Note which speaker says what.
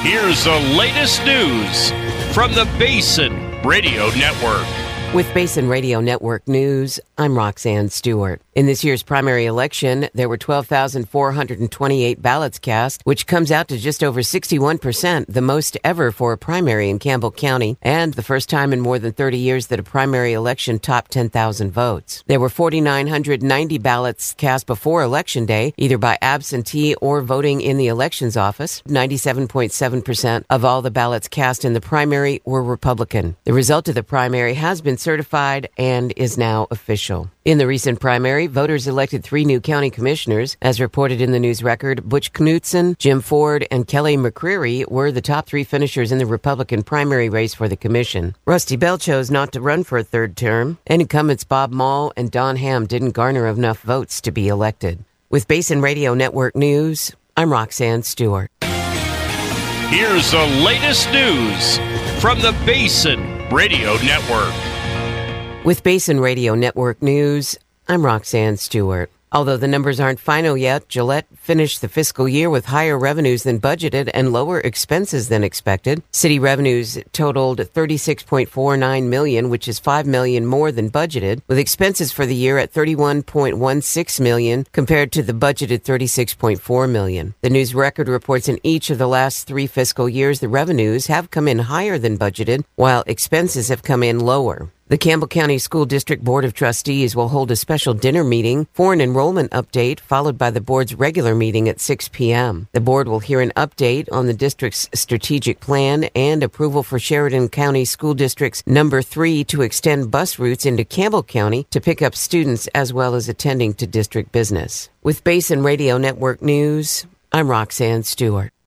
Speaker 1: Here's the latest news from the Basin Radio Network.
Speaker 2: With Basin Radio Network News, I'm Roxanne Stewart. In this year's primary election, there were 12,428 ballots cast, which comes out to just over 61%, the most ever for a primary in Campbell County, and the first time in more than 30 years that a primary election topped 10,000 votes. There were 4,990 ballots cast before Election Day, either by absentee or voting in the elections office. 97.7% of all the ballots cast in the primary were Republican. The result of the primary has been certified and is now official. In the recent primary, voters elected 3 new county commissioners. As reported in the news record, Butch Knutson, Jim Ford, and Kelly McCreary were the top 3 finishers in the Republican primary race for the commission. Rusty Bell chose not to run for a third term, and incumbents Bob Mall and Don Ham didn't garner enough votes to be elected. With Basin Radio Network News, I'm Roxanne Stewart.
Speaker 1: Here's the latest news from the Basin Radio Network.
Speaker 2: With Basin Radio Network News, I'm Roxanne Stewart. Although the numbers aren't final yet, Gillette finished the fiscal year with higher revenues than budgeted and lower expenses than expected. City revenues totaled $36.49 million, which is $5 million more than budgeted, with expenses for the year at $31.16 million compared to the budgeted $36.4 million. The news record reports in each of the last 3 fiscal years, the revenues have come in higher than budgeted, while expenses have come in lower. The Campbell County School District Board of Trustees will hold a special dinner meeting for an enrollment update, followed by the board's regular meeting at 6 p.m. The board will hear an update on the district's strategic plan and approval for Sheridan County School District's number 3 to extend bus routes into Campbell County to pick up students as well as attending to district business. With Basin Radio Network News, I'm Roxanne Stewart.